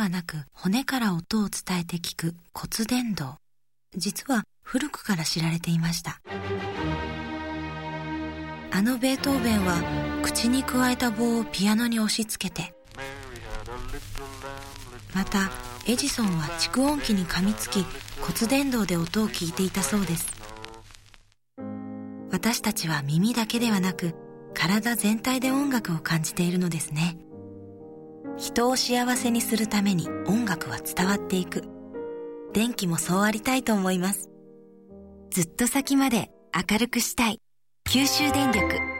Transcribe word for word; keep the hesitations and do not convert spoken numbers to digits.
はなく骨から音を伝えて聞く骨伝導。実は古くから知られていました。あのベートーベンは口にくわえた棒をピアノに押し付けて、またエジソンは蓄音機に噛みつき骨伝導で音を聞いていたそうです。私たちは耳だけではなく体全体で音楽を感じているのですね。人を幸せにするために音楽は伝わっていく。電気もそうありたいと思います。ずっと先まで明るくしたい。九州電力。